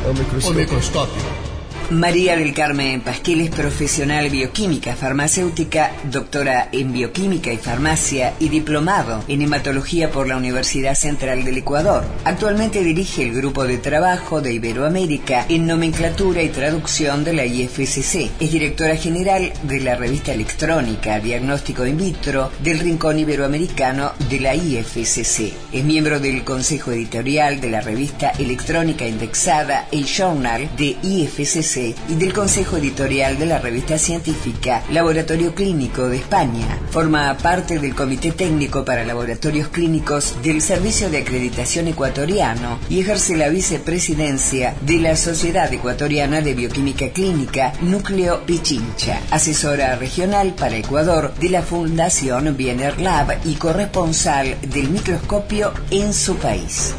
O microscopio. María del Carmen Pasquel es profesional bioquímica farmacéutica, doctora en bioquímica y farmacia y diplomado en hematología por la Universidad Central del Ecuador. Actualmente dirige el grupo de trabajo de Iberoamérica en nomenclatura y traducción de la IFSC. Es directora general de la revista electrónica Diagnóstico in Vitro del Rincón Iberoamericano de la IFSC. Es miembro del consejo editorial de la revista electrónica indexada El Journal de IFSC y del consejo editorial de la revista científica Laboratorio Clínico de España. Forma parte del Comité Técnico para Laboratorios Clínicos del Servicio de Acreditación Ecuatoriano y ejerce la vicepresidencia de la Sociedad Ecuatoriana de Bioquímica Clínica Núcleo Pichincha, asesora regional para Ecuador de la Fundación Biener Lab y corresponsal del microscopio en su país.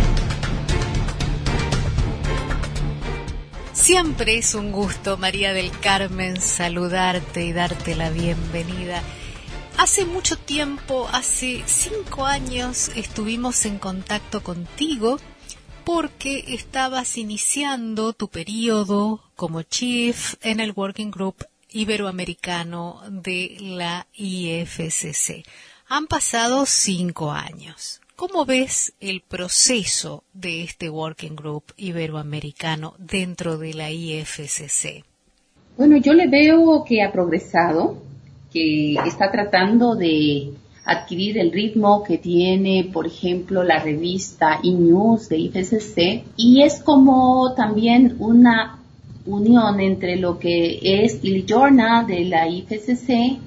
Siempre es un gusto, María del Carmen, saludarte y darte la bienvenida. Hace mucho tiempo, hace 5 años, estuvimos en contacto contigo porque estabas iniciando tu periodo como chief en el Working Group Iberoamericano de la IFSC. Han pasado 5 años. ¿Cómo ves el proceso de este Working Group Iberoamericano dentro de la IFSC? Bueno, yo le veo que ha progresado, que está tratando de adquirir el ritmo que tiene, por ejemplo, la revista eNews de IFSC, y es como también una unión entre lo que es el Journal de la IFSC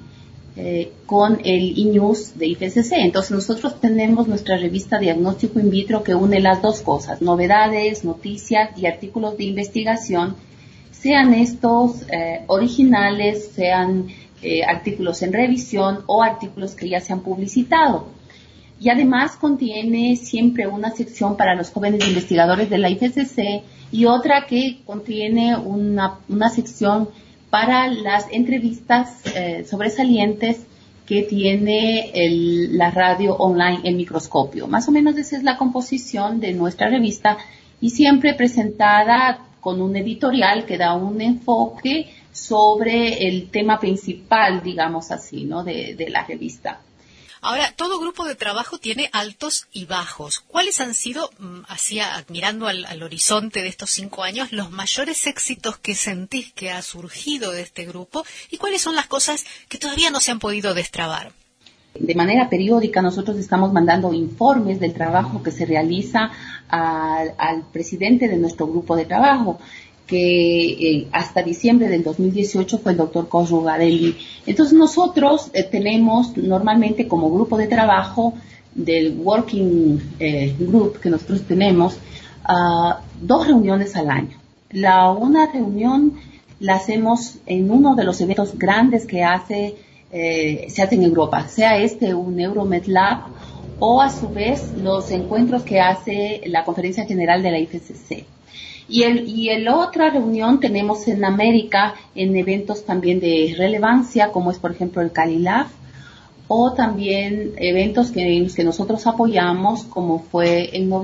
con el eNews de IFSC. Entonces nosotros tenemos nuestra revista Diagnóstico in Vitro que une las dos cosas, novedades, noticias y artículos de investigación, sean estos originales, sean artículos en revisión o artículos que ya se han publicitado. Y además contiene siempre una sección para los jóvenes investigadores de la IFSC y otra que contiene una sección para las entrevistas sobresalientes que tiene la radio online El Microscopio. Más o menos esa es la composición de nuestra revista y siempre presentada con un editorial que da un enfoque sobre el tema principal, digamos así, ¿no? de la revista. Ahora, todo grupo de trabajo tiene altos y bajos. ¿Cuáles han sido, mirando al horizonte de estos 5 años, los mayores éxitos que sentís que ha surgido de este grupo y cuáles son las cosas que todavía no se han podido destrabar? De manera periódica nosotros estamos mandando informes del trabajo que se realiza al presidente de nuestro grupo de trabajo, que hasta diciembre del 2018 fue el doctor Corrugarelli. Entonces nosotros tenemos normalmente como grupo de trabajo del Working Group que nosotros tenemos 2 reuniones al año. Una reunión la hacemos en uno de los eventos grandes que se hace en Europa, sea un EuroMedLab o a su vez los encuentros que hace la Conferencia General de la IFSC. Y el otra reunión tenemos en América en eventos también de relevancia, como es por ejemplo el CaliLab, o también eventos que nosotros apoyamos, como fue en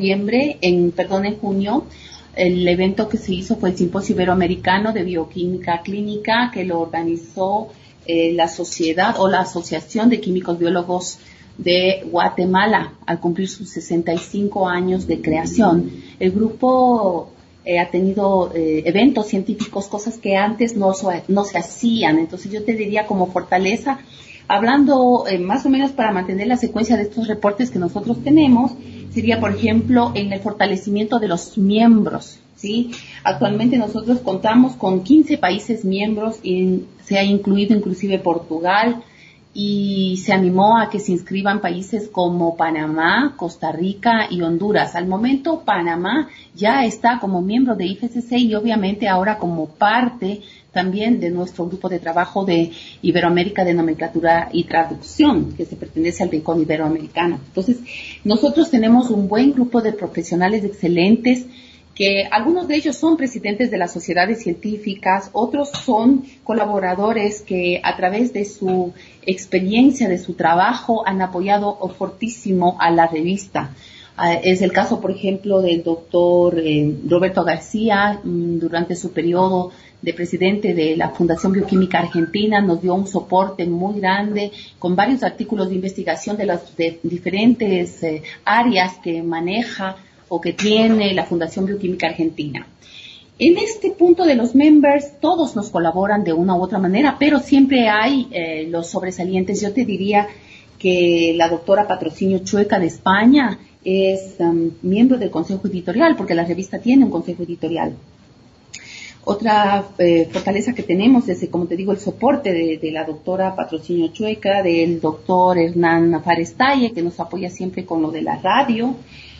junio, el evento que se hizo fue el Simposio Iberoamericano de Bioquímica Clínica, que lo organizó la sociedad o la Asociación de Químicos Biólogos de Guatemala, al cumplir sus 65 años de creación. El grupo ha tenido eventos científicos, cosas que antes no se hacían. Entonces yo te diría como fortaleza, hablando más o menos para mantener la secuencia de estos reportes que nosotros tenemos, sería por ejemplo en el fortalecimiento de los miembros, ¿sí? Actualmente nosotros contamos con 15 países miembros y se ha incluido inclusive Portugal, y se animó a que se inscriban países como Panamá, Costa Rica y Honduras. Al momento Panamá ya está como miembro de IFSC y obviamente ahora como parte también de nuestro grupo de trabajo de Iberoamérica de nomenclatura y traducción, que se pertenece al Rincón Iberoamericano. Entonces, nosotros tenemos un buen grupo de profesionales excelentes, que algunos de ellos son presidentes de las sociedades científicas, otros son colaboradores que a través de su experiencia, de su trabajo, han apoyado fortísimo a la revista. Es el caso, por ejemplo, del doctor Roberto García, durante su periodo de presidente de la Fundación Bioquímica Argentina, nos dio un soporte muy grande con varios artículos de investigación de diferentes áreas que maneja o que tiene la Fundación Bioquímica Argentina. En este punto de los members, todos nos colaboran de una u otra manera, pero siempre hay los sobresalientes. Yo te diría que la doctora Patrocinio Chueca de España es miembro del Consejo Editorial, porque la revista tiene un Consejo Editorial. Otra fortaleza que tenemos es, como te digo, el soporte de la doctora Patrocinio Chueca, del doctor Hernán Farestaye, que nos apoya siempre con lo de la radio.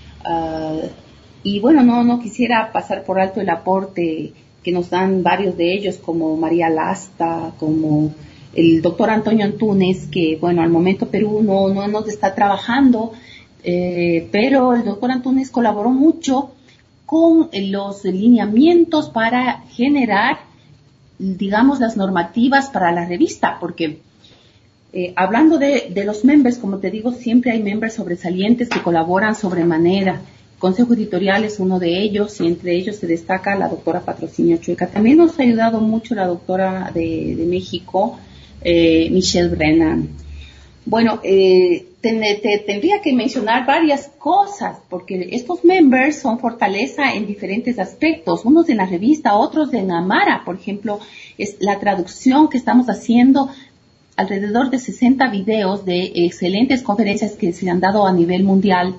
Y bueno, no quisiera pasar por alto el aporte que nos dan varios de ellos, como María Lasta, como el doctor Antonio Antúnez, que bueno, al momento Perú no nos está trabajando, pero el doctor Antúnez colaboró mucho con los lineamientos para generar, digamos, las normativas para la revista, porque hablando de los members, como te digo, siempre hay members sobresalientes que colaboran sobremanera. Consejo Editorial es uno de ellos, y entre ellos se destaca la doctora Patrocinio Chueca. También nos ha ayudado mucho la doctora de México, Michelle Brennan. Bueno, tendría que mencionar varias cosas, porque estos members son fortaleza en diferentes aspectos, unos en la revista, otros en Amara. Por ejemplo, es la traducción que estamos haciendo, alrededor de 60 videos de excelentes conferencias que se han dado a nivel mundial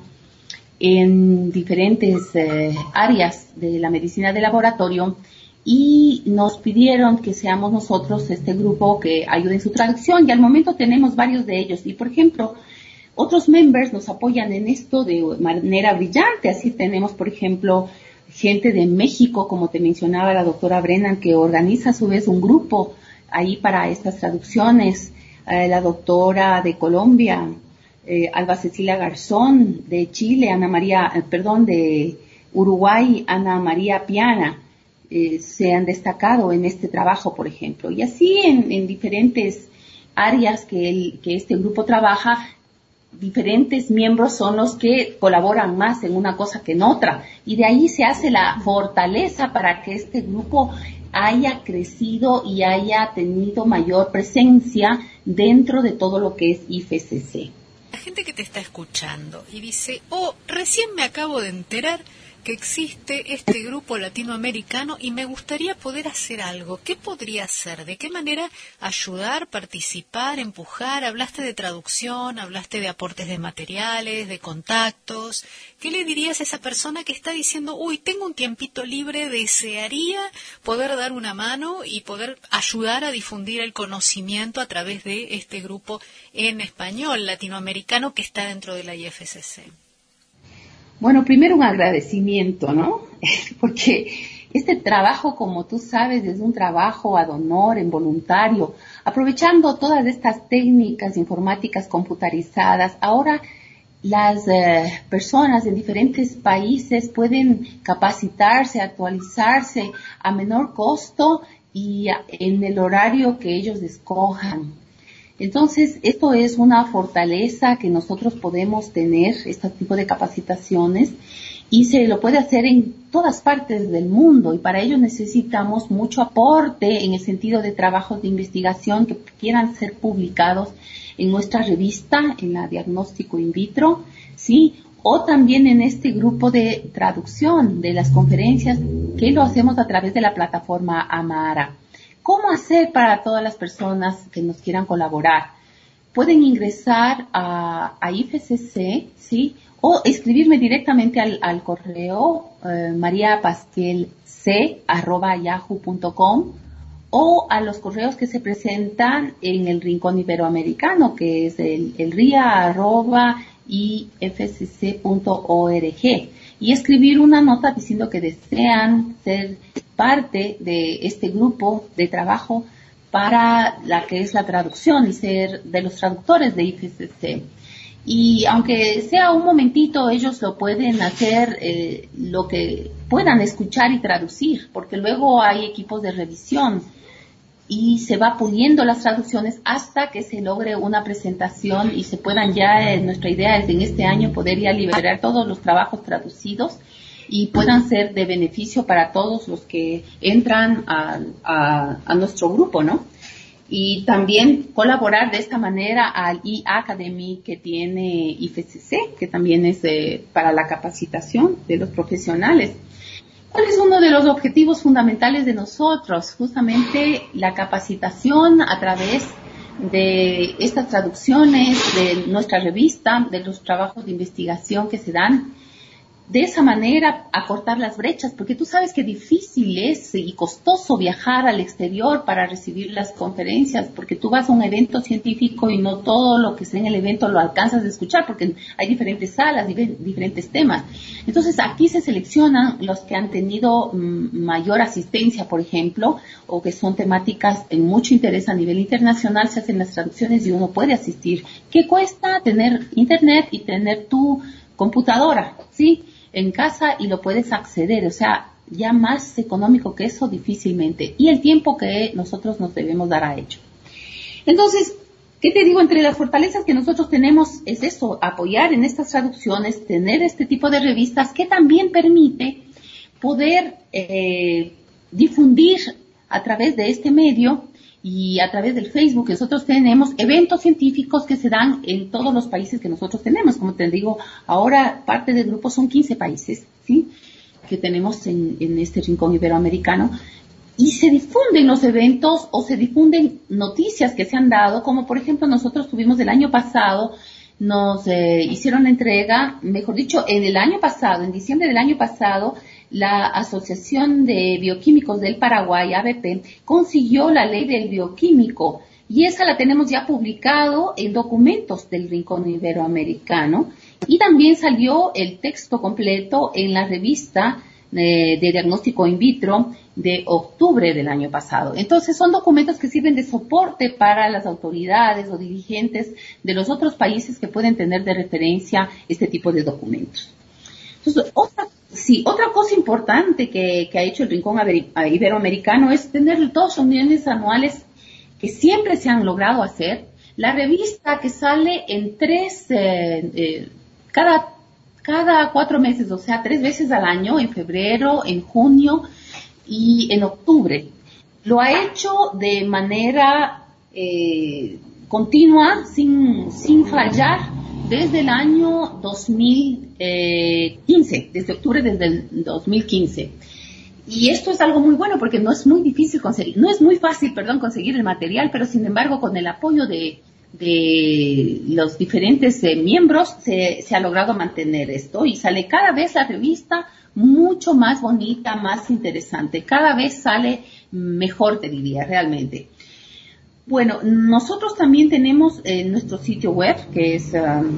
en diferentes áreas de la medicina de laboratorio, y nos pidieron que seamos nosotros este grupo que ayude en su traducción, y al momento tenemos varios de ellos. Y por ejemplo, otros members nos apoyan en esto de manera brillante. Así tenemos, por ejemplo, gente de México, como te mencionaba la doctora Brennan, que organiza a su vez un grupo ahí para estas traducciones. La doctora de Colombia, Alba Cecilia Garzón, de Chile, de Uruguay, Ana María Piana, se han destacado en este trabajo, por ejemplo. Y así en diferentes áreas que este grupo trabaja, diferentes miembros son los que colaboran más en una cosa que en otra. Y de ahí se hace la fortaleza para que este grupo haya crecido y haya tenido mayor presencia dentro de todo lo que es IFCC. La gente que te está escuchando y dice, recién me acabo de enterar que existe este grupo latinoamericano y me gustaría poder hacer algo. ¿Qué podría hacer? ¿De qué manera ayudar, participar, empujar? Hablaste de traducción, hablaste de aportes de materiales, de contactos. ¿Qué le dirías a esa persona que está diciendo, tengo un tiempito libre, desearía poder dar una mano y poder ayudar a difundir el conocimiento a través de este grupo en español latinoamericano que está dentro de la IFCC? Bueno, primero un agradecimiento, ¿no? Porque este trabajo, como tú sabes, es un trabajo ad honorem, voluntario, aprovechando todas estas técnicas informáticas computarizadas. Ahora las personas en diferentes países pueden capacitarse, actualizarse a menor costo y en el horario que ellos escojan. Entonces, esto es una fortaleza que nosotros podemos tener, este tipo de capacitaciones, y se lo puede hacer en todas partes del mundo, y para ello necesitamos mucho aporte en el sentido de trabajos de investigación que quieran ser publicados en nuestra revista, en la Diagnóstico In Vitro, ¿sí? O también en este grupo de traducción de las conferencias que lo hacemos a través de la plataforma Amara. ¿Cómo hacer para todas las personas que nos quieran colaborar? Pueden ingresar a IFCC, ¿sí? O escribirme directamente al correo mariapasquelc@yahoo.com, o a los correos que se presentan en el Rincón Iberoamericano, que es el ria@ifcc.org, y escribir una nota diciendo que desean ser parte de este grupo de trabajo para la que es la traducción y ser de los traductores de IFCC. Y aunque sea un momentito, ellos lo pueden hacer lo que puedan escuchar y traducir, porque luego hay equipos de revisión. y se va puliendo las traducciones hasta que se logre una presentación y se puedan ya, nuestra idea es en este año poder ya liberar todos los trabajos traducidos y puedan ser de beneficio para todos los que entran a nuestro grupo, ¿no? Y también colaborar de esta manera al e-Academy que tiene IFCC, que también es para la capacitación de los profesionales. ¿Cuál es uno de los objetivos fundamentales de nosotros? Justamente la capacitación a través de estas traducciones de nuestra revista, de los trabajos de investigación que se dan. De esa manera acortar las brechas, porque tú sabes que difícil es y costoso viajar al exterior para recibir las conferencias, porque tú vas a un evento científico y no todo lo que está en el evento lo alcanzas a escuchar, porque hay diferentes salas, diferentes temas. Entonces aquí se seleccionan los que han tenido mayor asistencia, por ejemplo, o que son temáticas en mucho interés a nivel internacional, se hacen las traducciones y uno puede asistir. ¿Qué cuesta tener internet y tener tu computadora, sí, en casa y lo puedes acceder? O sea, ya más económico que eso difícilmente. Y el tiempo que nosotros nos debemos dar a ello. Entonces, ¿qué te digo? Entre las fortalezas que nosotros tenemos es eso, apoyar en estas traducciones, tener este tipo de revistas que también permite poder difundir a través de este medio y a través del Facebook. Nosotros tenemos eventos científicos que se dan en todos los países que nosotros tenemos. Como te digo, ahora parte del grupo son 15 países, ¿sí?, que tenemos en este rincón iberoamericano. Y se difunden los eventos o se difunden noticias que se han dado, como por ejemplo nosotros tuvimos el año pasado, nos hicieron la entrega, mejor dicho, en el año pasado, en diciembre del año pasado, la Asociación de Bioquímicos del Paraguay, ABP, consiguió la ley del bioquímico y esa la tenemos ya publicado en documentos del Rincón Iberoamericano y también salió el texto completo en la revista de diagnóstico in vitro de octubre del año pasado. Entonces son documentos que sirven de soporte para las autoridades o dirigentes de los otros países que pueden tener de referencia este tipo de documentos. Entonces, otra cosa importante que ha hecho el Rincón Iberoamericano es tener 2 reuniones anuales que siempre se han logrado hacer. La revista que sale en cada 4 meses, o sea, 3 veces al año, en febrero, en junio y en octubre. Lo ha hecho de manera continua, sin fallar, desde el año 2015, desde octubre desde el 2015. Y esto es algo muy bueno porque no es muy fácil conseguir el material, pero sin embargo con el apoyo de los diferentes miembros se ha logrado mantener esto y sale cada vez la revista mucho más bonita, más interesante, cada vez sale mejor, te diría, realmente. Bueno, nosotros también tenemos nuestro sitio web, que es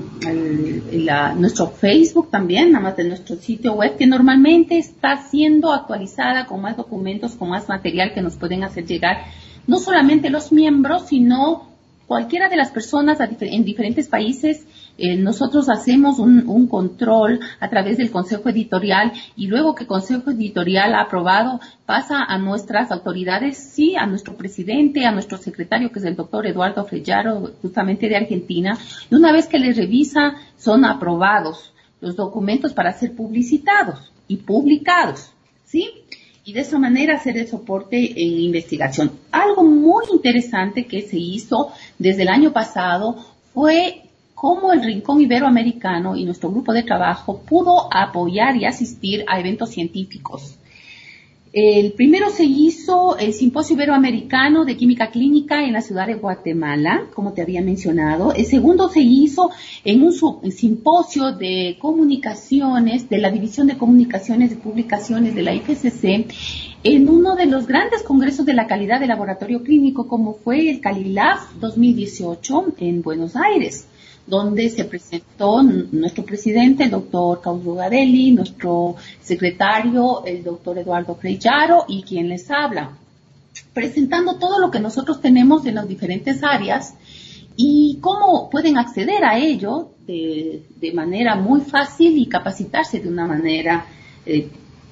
nuestro Facebook también, nada más de nuestro sitio web, que normalmente está siendo actualizada con más documentos, con más material que nos pueden hacer llegar, no solamente los miembros, sino cualquiera de las personas en diferentes países. Nosotros hacemos un control a través del Consejo Editorial y luego que el Consejo Editorial ha aprobado pasa a nuestras autoridades, sí, a nuestro presidente, a nuestro secretario que es el doctor Eduardo Frellaro, justamente de Argentina, y una vez que les revisa son aprobados los documentos para ser publicitados y publicados, ¿sí? Y de esa manera hacer el soporte en investigación. Algo muy interesante que se hizo desde el año pasado fue cómo el Rincón Iberoamericano y nuestro grupo de trabajo pudo apoyar y asistir a eventos científicos. El primero se hizo el Simposio Iberoamericano de Química Clínica en la ciudad de Guatemala, como te había mencionado. El segundo se hizo en un simposio de comunicaciones, de la División de Comunicaciones y Publicaciones de la IFCC, en uno de los grandes congresos de la calidad de laboratorio clínico, como fue el CaliLab 2018 en Buenos Aires, donde se presentó nuestro presidente, el doctor Causo Garelli, nuestro secretario, el doctor Eduardo Frellaro, y quien les habla, presentando todo lo que nosotros tenemos en las diferentes áreas y cómo pueden acceder a ello de manera muy fácil y capacitarse de una manera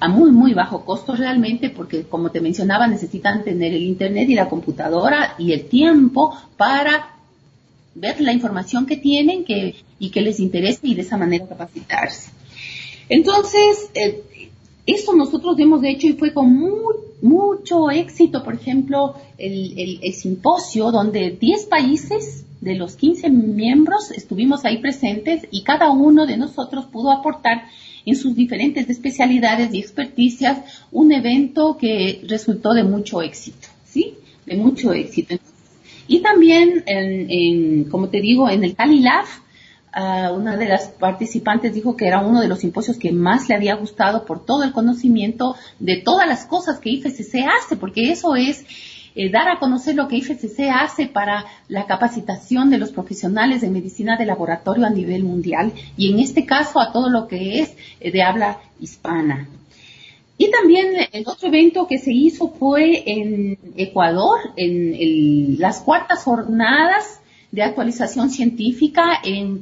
a muy, muy bajo costo realmente, porque como te mencionaba, necesitan tener el internet y la computadora y el tiempo para ver la información que tienen y que les interese y de esa manera capacitarse. Entonces, esto nosotros hemos hecho y fue con mucho éxito. Por ejemplo, el simposio donde 10 países de los 15 miembros estuvimos ahí presentes y cada uno de nosotros pudo aportar en sus diferentes especialidades y experticias un evento que resultó de mucho éxito, ¿sí? De mucho éxito. Y también, como te digo, en el Cali Lab, una de las participantes dijo que era uno de los simposios que más le había gustado por todo el conocimiento de todas las cosas que IFCC hace, porque eso es dar a conocer lo que IFCC hace para la capacitación de los profesionales de medicina de laboratorio a nivel mundial y en este caso a todo lo que es de habla hispana. Y también el otro evento que se hizo fue en Ecuador, en las cuartas jornadas de actualización científica en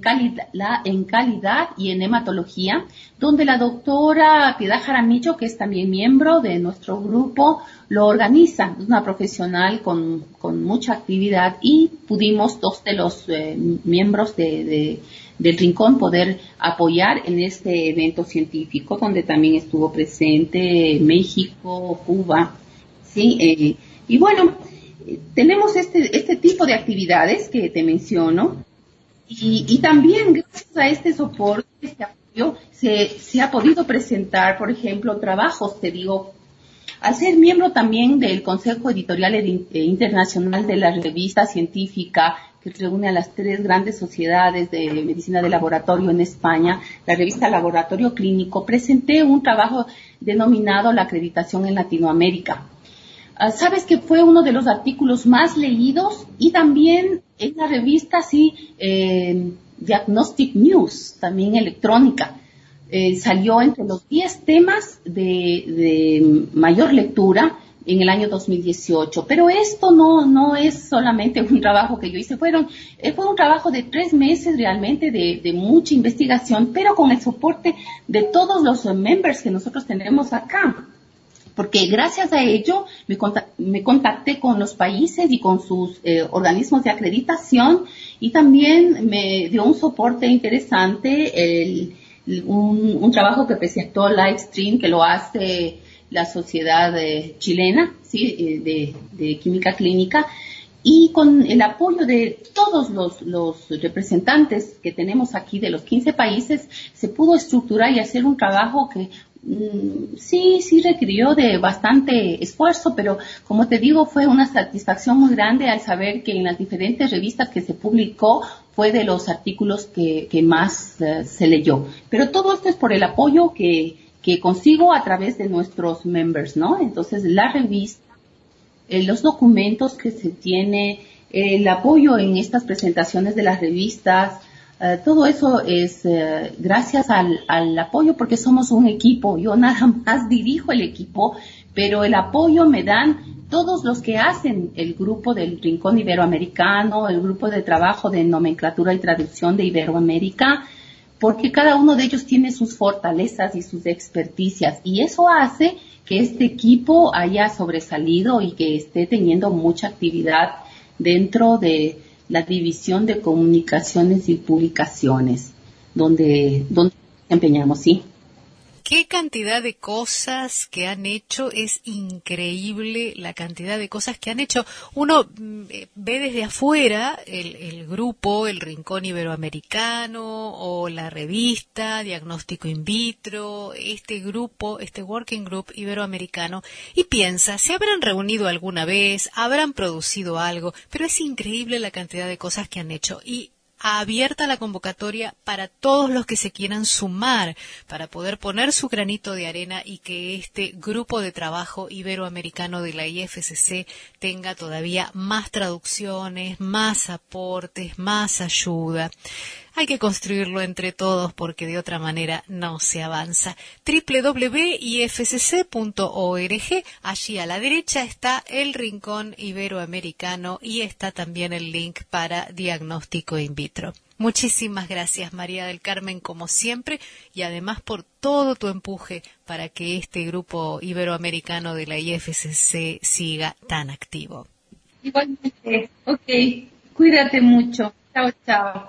calidad y en hematología, donde la doctora Piedad Jaramillo, que es también miembro de nuestro grupo, lo organiza. Es una profesional con mucha actividad y pudimos 2 de los miembros del Rincón poder apoyar en este evento científico, donde también estuvo presente México, Cuba, ¿sí? Y bueno, tenemos este tipo de actividades que te menciono y también gracias a este soporte, este apoyo, se ha podido presentar, por ejemplo, trabajos, te digo, al ser miembro también del Consejo Editorial Internacional de la revista científica que reúne a las 3 grandes sociedades de medicina de laboratorio en España, la revista Laboratorio Clínico, presenté un trabajo denominado La acreditación en Latinoamérica. Sabes que fue uno de los artículos más leídos y también en la revista, Diagnostic News, también electrónica. Salió entre los 10 temas de mayor lectura en el año 2018. Pero esto no es solamente un trabajo que yo hice, fue un trabajo de 3 meses realmente de mucha investigación, pero con el soporte de todos los members que nosotros tenemos acá. Porque gracias a ello me contacté con los países y con sus organismos de acreditación y también me dio un soporte interesante un trabajo que presentó Livestream, que lo hace la sociedad chilena, ¿sí? de química clínica, y con el apoyo de todos los representantes que tenemos aquí de los 15 países, se pudo estructurar y hacer un trabajo que sí requirió de bastante esfuerzo, pero como te digo, fue una satisfacción muy grande al saber que en las diferentes revistas que se publicó fue de los artículos que más se leyó. Pero todo esto es por el apoyo que consigo a través de nuestros members, ¿no? Entonces, la revista, los documentos que se tiene, el apoyo en estas presentaciones de las revistas, todo eso es gracias al apoyo, porque somos un equipo. Yo nada más dirijo el equipo, pero el apoyo me dan todos los que hacen el grupo del Rincón Iberoamericano, el grupo de trabajo de nomenclatura y traducción de Iberoamérica, porque cada uno de ellos tiene sus fortalezas y sus experticias, y eso hace que este equipo haya sobresalido y que esté teniendo mucha actividad dentro de la división de comunicaciones y publicaciones, donde desempeñamos, sí. Qué cantidad de cosas que han hecho, es increíble la cantidad de cosas que han hecho. Uno ve desde afuera el grupo, el Rincón Iberoamericano o la revista Diagnóstico In Vitro, este grupo, este Working Group Iberoamericano, y piensa, se habrán reunido alguna vez, habrán producido algo, pero es increíble la cantidad de cosas que han hecho. Y abierta la convocatoria para todos los que se quieran sumar para poder poner su granito de arena y que este grupo de trabajo iberoamericano de la IFCC tenga todavía más traducciones, más aportes, más ayuda. Hay que construirlo entre todos porque de otra manera no se avanza. www.ifcc.org, allí a la derecha está el Rincón Iberoamericano y está también el link para diagnóstico in vitro. Muchísimas gracias, María del Carmen, como siempre, y además por todo tu empuje para que este grupo iberoamericano de la IFCC siga tan activo. Igualmente. Ok, cuídate mucho. Chao, chao.